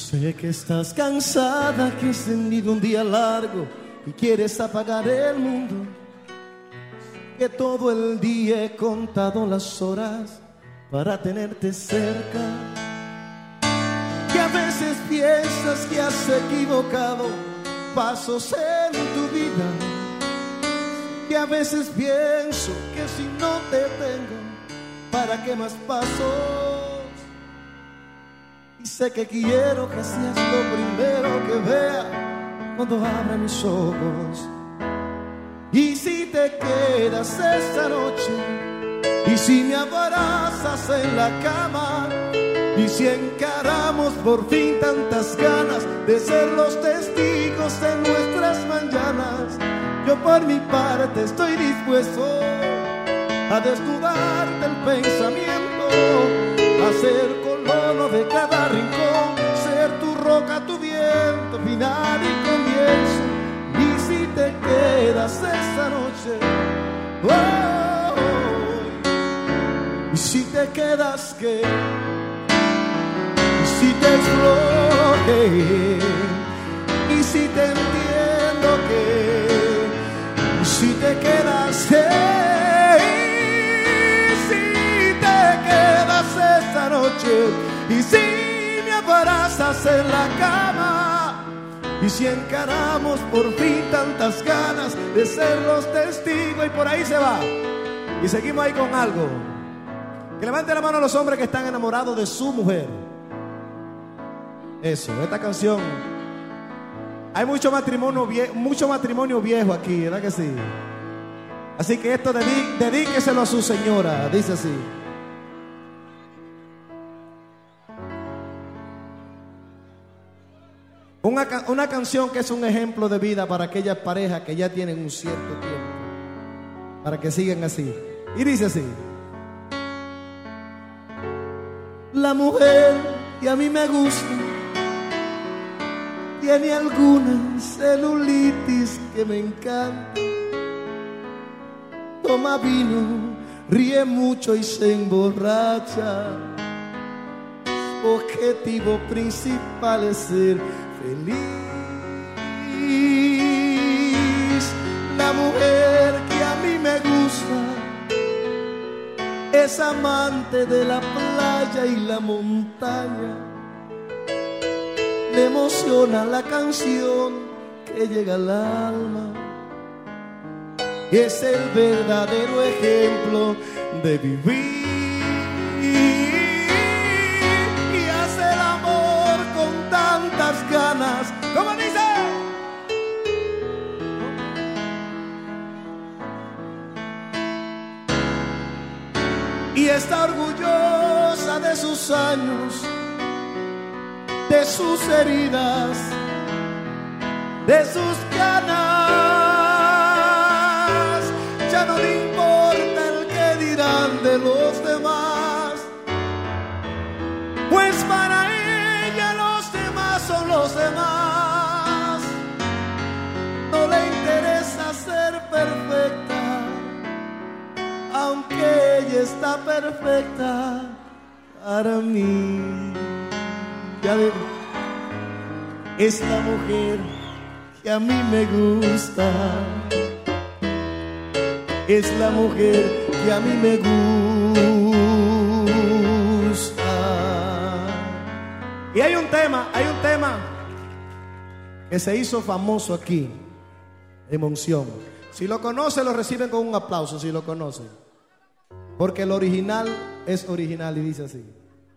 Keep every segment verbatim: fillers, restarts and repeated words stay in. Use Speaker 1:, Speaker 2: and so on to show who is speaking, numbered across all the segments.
Speaker 1: Sé que estás cansada, que has tenido un día largo y quieres apagar el mundo. Que todo el día he contado las horas para tenerte cerca. Que a veces piensas que has equivocado pasos en tu vida. Que a veces pienso que si no te tengo, ¿para qué más pasos? Y sé que quiero que seas lo primero que vea cuando abra mis ojos. Y si te quedas esta noche, y si me abrazas en la cama, y si encaramos por fin tantas ganas de ser los testigos de nuestras mañanas, yo por mi parte estoy dispuesto a desnudarte el pensamiento, a ser colono de cada rincón, ser tu roca, tu viento, final y comienzo. Y si te quedas esta noche, oh, oh, y si te quedas, ¿qué? Y si te explore, y si te entiendo, ¿qué? Y si te quedas, ¿qué? Esta noche, y si me abrazas en la cama, y si encaramos por fin tantas ganas de ser los testigos, y por ahí se va, y seguimos ahí con algo. Que levante la mano a los hombres que están enamorados de su mujer. Eso, esta canción, hay mucho matrimonio viejo, mucho matrimonio viejo aquí, ¿verdad que sí? Así que esto dedí, dedíqueselo a su señora, dice así. Una, una canción que es un ejemplo de vida para aquellas parejas que ya tienen un cierto tiempo, para que sigan así. Y dice así: la mujer que a mí me gusta tiene alguna celulitis que me encanta. Toma vino, ríe mucho y se emborracha. Su objetivo principal es ser feliz. La mujer que a mí me gusta es amante de la playa y la montaña. Le emociona la canción que llega al alma. Es el verdadero ejemplo de vivir. Y hace el amor con tantas ganas. ¿Cómo dice? Y está orgullosa de sus años, de sus heridas, de sus ganas. Ya no le importa el que dirán de los demás, pues para ella los demás son los demás. No le interesa ser perfecta, aunque ella está perfecta para mí. Ya ven, es la mujer que a mí me gusta. Es la mujer que a mí me gusta. Y hay un tema, hay un tema que se hizo famoso aquí en Monción. Si lo conocen, lo reciben con un aplauso, si lo conocen. Porque el original es original y dice así: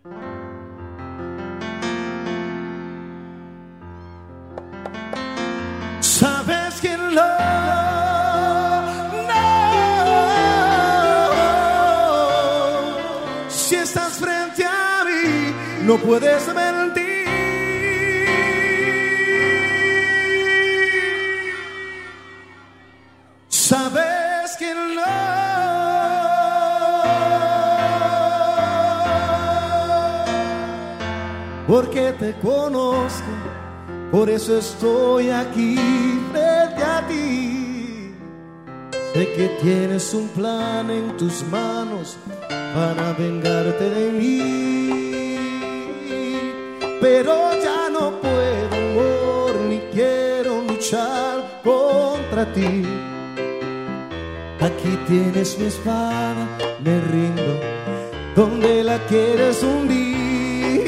Speaker 1: sabes que lo no puedes mentir. Sabes que no, porque te conozco, por eso estoy aquí frente a ti. Sé que tienes un plan en tus manos para vengarte de mí, pero ya no no puedo, amor, ni quiero luchar contra ti. Aquí tienes mi espada, me rindo donde la quieres hundir.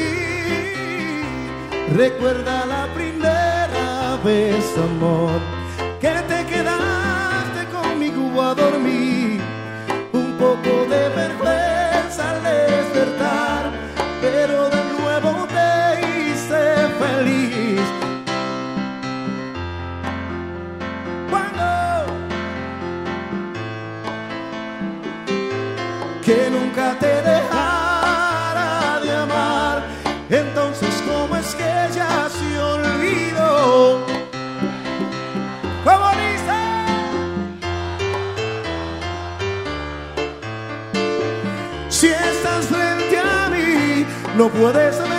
Speaker 1: Recuerda la primera vez, amor, que te quedaste conmigo a dormir. Un poco de vergüenza al despertar, pero de nuevo te hice feliz. Cuando que nunca te dejara de amar, entonces ¿cómo es que ya se olvidó? ¿Cómo dice? Si estás frente a mí, no puedes